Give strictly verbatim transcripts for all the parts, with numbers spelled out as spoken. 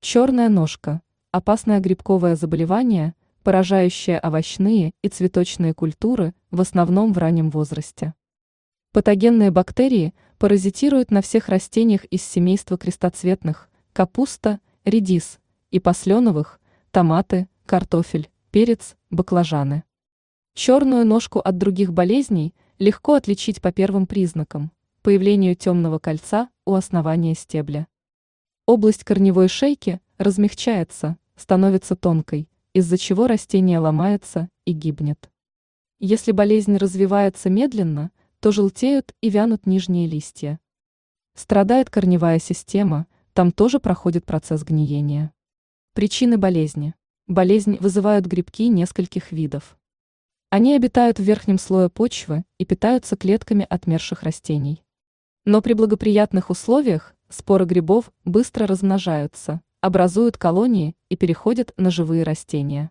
Черная ножка – опасное грибковое заболевание, поражающее овощные и цветочные культуры в основном в раннем возрасте. Патогенные бактерии паразитируют на всех растениях из семейства крестоцветных – капуста, редис, и посленовых – томаты, картофель, перец, баклажаны. Черную ножку от других болезней легко отличить по первым признакам – появлению темного кольца у основания стебля. Область корневой шейки размягчается, становится тонкой, из-за чего растение ломается и гибнет. Если болезнь развивается медленно, то желтеют и вянут нижние листья. Страдает корневая система, там тоже проходит процесс гниения. Причины болезни. Болезнь вызывают грибки нескольких видов. Они обитают в верхнем слое почвы и питаются клетками отмерших растений. Но при благоприятных условиях споры грибов быстро размножаются, образуют колонии и переходят на живые растения.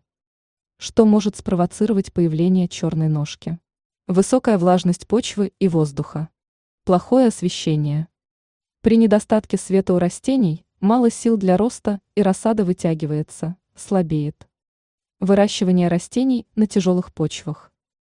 Что может спровоцировать появление черной ножки? Высокая влажность почвы и воздуха. Плохое освещение. При недостатке света у растений мало сил для роста и рассада вытягивается, слабеет. Выращивание растений на тяжелых почвах.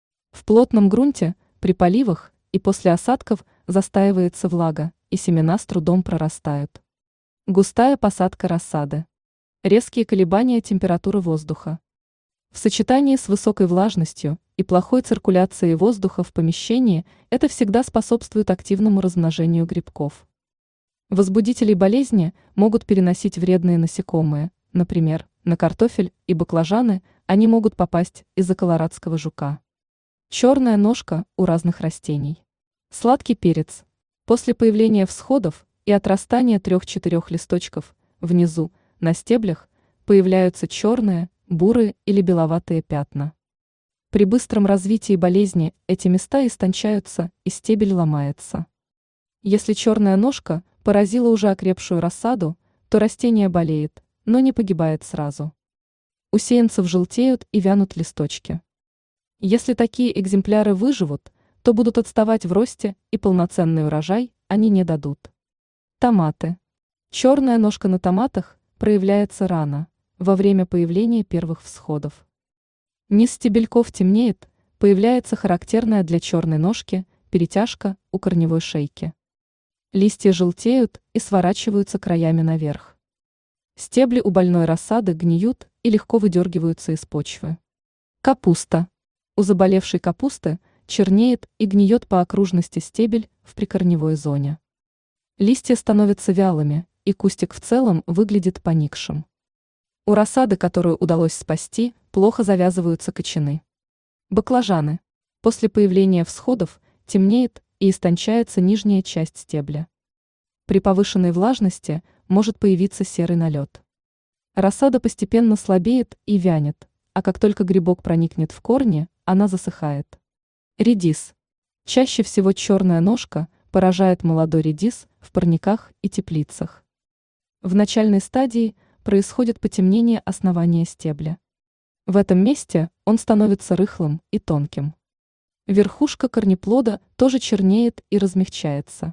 В плотном грунте, при поливах и после осадков застаивается влага, и семена с трудом прорастают. Густая посадка рассады. Резкие колебания температуры воздуха. В сочетании с высокой влажностью и плохой циркуляцией воздуха в помещении это всегда способствует активному размножению грибков. Возбудителей болезни могут переносить вредные насекомые, например, на картофель и баклажаны они могут попасть из-за колорадского жука. Черная ножка у разных растений. Сладкий перец. После появления всходов и отрастания трех-четырех листочков внизу, на стеблях, появляются черные, бурые или беловатые пятна. При быстром развитии болезни эти места истончаются и стебель ломается. Если черная ножка поразила уже окрепшую рассаду, то растение болеет, но не погибает сразу. У сеянцев желтеют и вянут листочки. Если такие экземпляры выживут, то будут отставать в росте и полноценный урожай они не дадут. Томаты. Черная ножка на томатах проявляется рано, во время появления первых всходов. Низ стебельков темнеет, появляется характерная для черной ножки перетяжка у корневой шейки. Листья желтеют и сворачиваются краями наверх. Стебли у больной рассады гниют и легко выдергиваются из почвы. Капуста. У заболевшей капусты чернеет и гниет по окружности стебель в прикорневой зоне. Листья становятся вялыми, и кустик в целом выглядит поникшим. У рассады, которую удалось спасти, плохо завязываются кочаны. Баклажаны. После появления всходов темнеет и истончается нижняя часть стебля. При повышенной влажности может появиться серый налет. Рассада постепенно слабеет и вянет, а как только грибок проникнет в корни, она засыхает. Редис. Чаще всего черная ножка поражает молодой редис в парниках и теплицах. В начальной стадии происходит потемнение основания стебля. В этом месте он становится рыхлым и тонким. Верхушка корнеплода тоже чернеет и размягчается.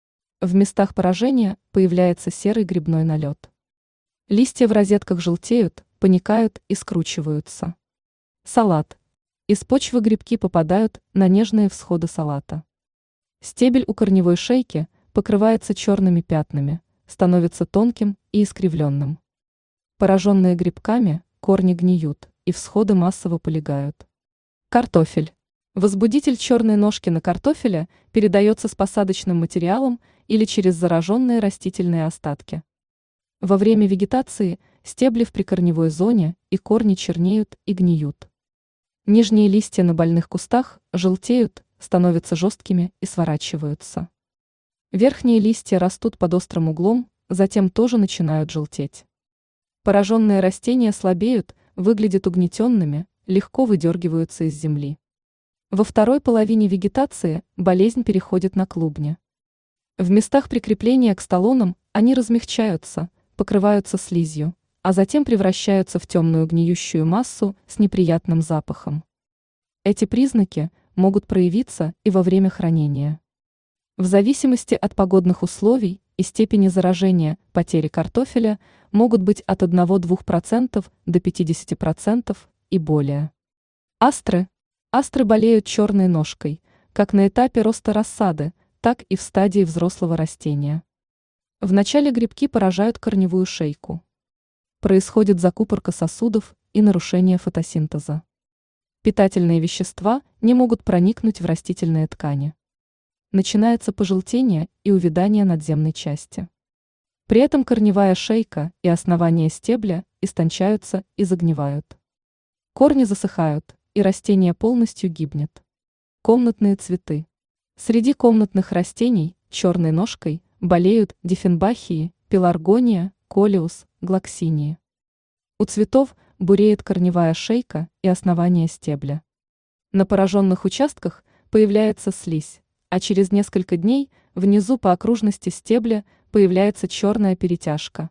В местах поражения появляется серый грибной налет. Листья в розетках желтеют, поникают и скручиваются. Салат. Из почвы грибки попадают на нежные всходы салата. Стебель у корневой шейки покрывается черными пятнами, становится тонким и искривленным. Пораженные грибками корни гниют, и всходы массово полегают. Картофель. Возбудитель черной ножки на картофеле передается с посадочным материалом или через зараженные растительные остатки. Во время вегетации стебли в прикорневой зоне и корни чернеют и гниют. Нижние листья на больных кустах желтеют, становятся жесткими и сворачиваются. Верхние листья растут под острым углом, затем тоже начинают желтеть. Пораженные растения слабеют, выглядят угнетенными, легко выдергиваются из земли. Во второй половине вегетации болезнь переходит на клубни. В местах прикрепления к столонам они размягчаются, покрываются слизью, а затем превращаются в темную гниющую массу с неприятным запахом. Эти признаки могут проявиться и во время хранения. В зависимости от погодных условий и степени заражения, потери картофеля могут быть от одного-двух процентов до пятидесяти процентов и более. Астры. Астры болеют черной ножкой, как на этапе роста рассады, так и в стадии взрослого растения. Вначале грибки поражают корневую шейку. Происходит закупорка сосудов и нарушение фотосинтеза. Питательные вещества не могут проникнуть в растительные ткани. Начинается пожелтение и увядание надземной части. При этом корневая шейка и основание стебля истончаются и загнивают. Корни засыхают, и растение полностью гибнет. Комнатные цветы. Среди комнатных растений черной ножкой болеют диффенбахии, пеларгония, колеус, глоксинии. У цветов буреет корневая шейка и основание стебля. На пораженных участках появляется слизь, а через несколько дней внизу по окружности стебля появляется черная перетяжка.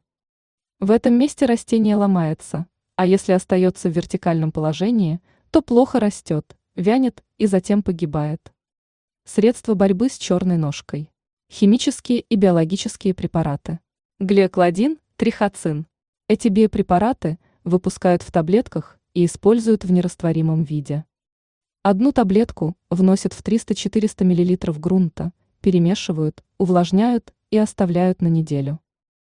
В этом месте растение ломается, а если остается в вертикальном положении, то плохо растет, вянет и затем погибает. Средства борьбы с черной ножкой. Химические и биологические препараты. Глиокладин, трихоцин. Эти биопрепараты выпускают в таблетках и используют в нерастворимом виде. Одну таблетку вносят в триста-четыреста миллилитров грунта, перемешивают, увлажняют и оставляют на неделю.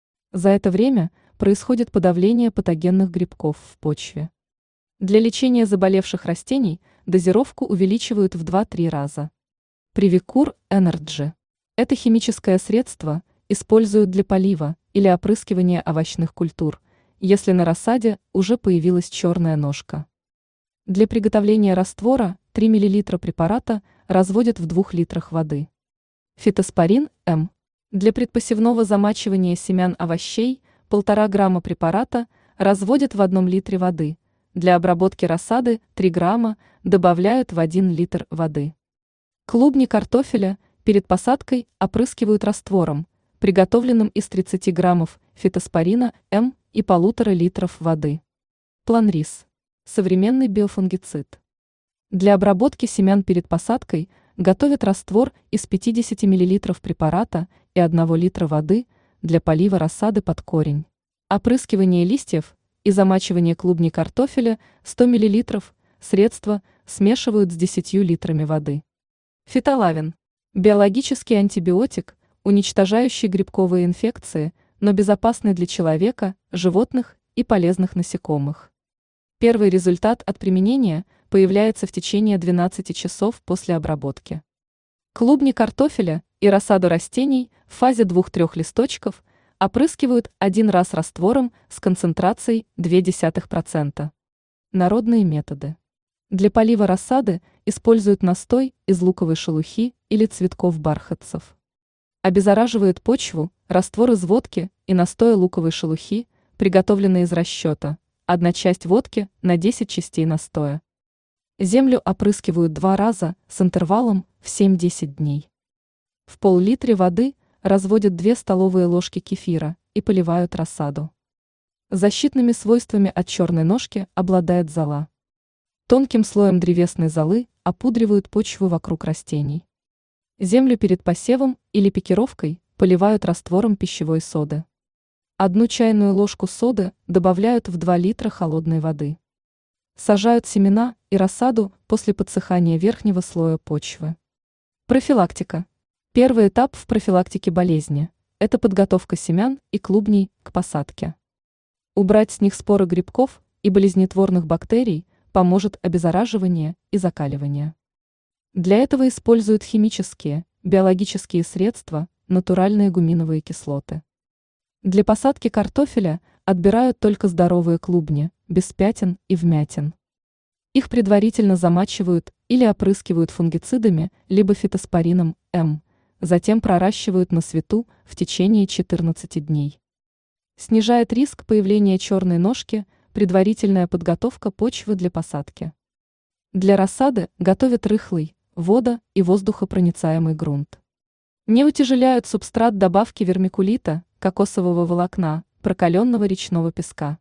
За это время происходит подавление патогенных грибков в почве. Для лечения заболевших растений дозировку увеличивают в два-три раза. Привикур Энерджи. Это химическое средство используют для полива или опрыскивания овощных культур, если на рассаде уже появилась черная ножка. Для приготовления раствора три миллилитра препарата разводят в двух литрах воды. Фитоспорин М. Для предпосевного замачивания семян овощей полтора грамма препарата разводят в одном литре воды. Для обработки рассады три грамма добавляют в один литр воды. Клубни картофеля перед посадкой опрыскивают раствором, приготовленным из тридцати граммов фитоспорина М и полутора литров воды. Планрис. Современный биофунгицид. Для обработки семян перед посадкой готовят раствор из пятидесяти миллилитров препарата и одного литра воды для полива рассады под корень. Опрыскивание листьев и замачивание клубней картофеля сто миллилитров средства смешивают с десятью литрами воды. Фитолавин. Биологический антибиотик, уничтожающий грибковые инфекции, но безопасный для человека, животных и полезных насекомых. Первый результат от применения появляется в течение двенадцати часов после обработки. Клубни картофеля и рассаду растений в фазе двух-трех листочков опрыскивают один раз раствором с концентрацией ноль целых две десятых процента. Народные методы. Для полива рассады используют настой из луковой шелухи или цветков бархатцев. Обеззараживает почву раствор из водки и настоя луковой шелухи, приготовленный из расчета, одна часть водки на десять частей настоя. Землю опрыскивают два раза с интервалом в семь-десять дней. В пол-литре воды разводят две столовые ложки кефира и поливают рассаду. Защитными свойствами от черной ножки обладает зола. Тонким слоем древесной золы опудривают почву вокруг растений. Землю перед посевом или пикировкой поливают раствором пищевой соды. Одну чайную ложку соды добавляют в два литра холодной воды. Сажают семена и рассаду после подсыхания верхнего слоя почвы. Профилактика. Первый этап в профилактике болезни – это подготовка семян и клубней к посадке. Убрать с них споры грибков и болезнетворных бактерий поможет обеззараживание и закаливание. Для этого используют химические, биологические средства, натуральные гуминовые кислоты. Для посадки картофеля отбирают только здоровые клубни, без пятен и вмятин. Их предварительно замачивают или опрыскивают фунгицидами либо фитоспорином М, затем проращивают на свету в течение четырнадцати дней. Снижает риск появления черной ножки предварительная подготовка почвы для посадки. Для рассады готовят рыхлый, водо- и воздухопроницаемый грунт. Не утяжеляют субстрат добавки вермикулита, кокосового волокна, прокаленного речного песка.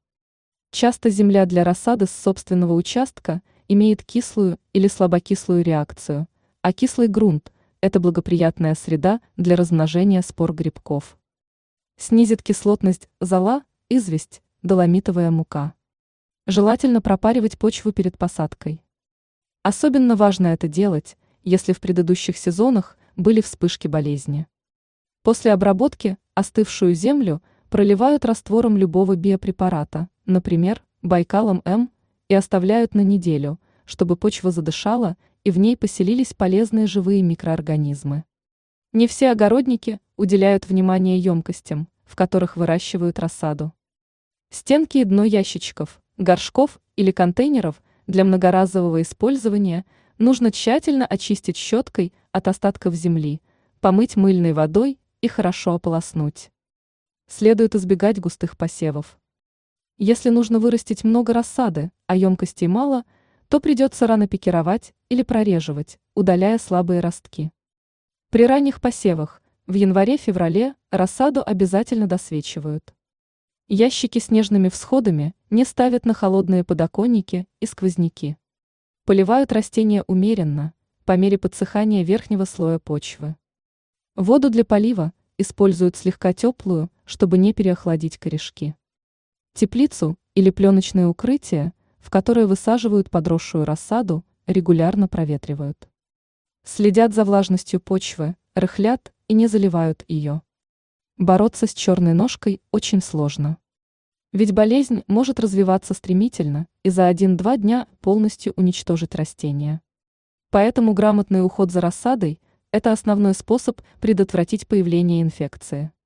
Часто земля для рассады с собственного участка имеет кислую или слабокислую реакцию, а кислый грунт – это благоприятная среда для размножения спор грибков. Снизит кислотность зола, известь, доломитовая мука. Желательно пропаривать почву перед посадкой. Особенно важно это делать, если в предыдущих сезонах были вспышки болезни. После обработки остывшую землю проливают раствором любого биопрепарата, например, Байкалом М, и оставляют на неделю, чтобы почва задышала и в ней поселились полезные живые микроорганизмы. Не все огородники уделяют внимание емкостям, в которых выращивают рассаду. Стенки и дно ящичков, горшков или контейнеров для многоразового использования нужно тщательно очистить щеткой от остатков земли, помыть мыльной водой и хорошо ополоснуть. Следует избегать густых посевов. Если нужно вырастить много рассады, а емкостей мало, то придется рано пикировать или прореживать, удаляя слабые ростки. При ранних посевах в январе-феврале рассаду обязательно досвечивают. Ящики с нежными всходами не ставят на холодные подоконники и сквозняки. Поливают растения умеренно, по мере подсыхания верхнего слоя почвы. Воду для полива используют слегка теплую, чтобы не переохладить корешки. Теплицу или пленочное укрытие, в которое высаживают подросшую рассаду, регулярно проветривают. Следят за влажностью почвы, рыхлят и не заливают ее. Бороться с черной ножкой очень сложно. Ведь болезнь может развиваться стремительно и за один-два дня полностью уничтожить растения. Поэтому грамотный уход за рассадой – это основной способ предотвратить появление инфекции.